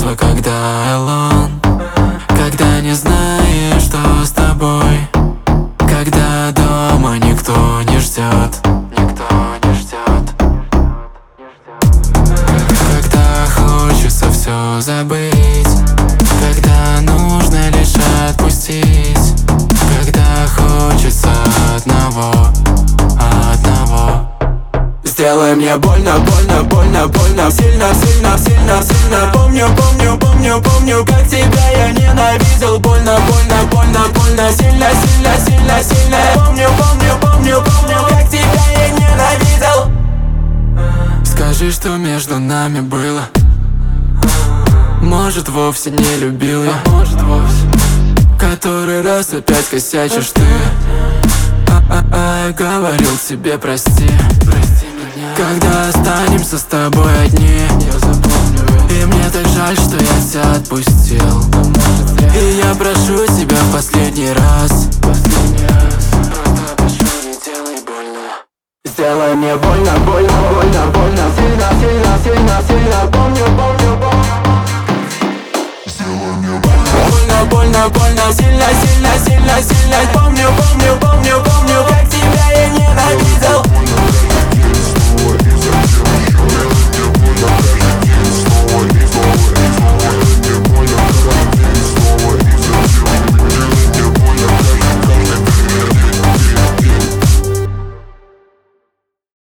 чувство, когда alone, когда не знаешь, что с тобой, когда дома никто не ждет, когда хочется все забыть, когда нужно лишь отпустить, когда хочется одного. Сделай мне больно, больно, больно, больно, сильно, сильно, сильно, сильно. Помню, помню, помню, помню, как тебя я ненавидел. Больно, больно, больно, больно, сильно, сильно, сильно, сильно. Помню, помню, помню, помню, как тебя я ненавидел. Скажи, что между нами было. Может, вовсе не любил я, может, вовсе. Который раз опять косячишь ты. Говорил тебе прости, когда останемся с тобой одни. Я запомню. И мне так жаль, что я тебя отпустил. И я прошу тебя в последний раз. Просто прошу, не делай больно. Сделай мне больно, больно, больно, больно, сильно, сильно, сильно, сильно. Помню, помню, помню. Сделай мне больно, больно, больно, больно, сильно.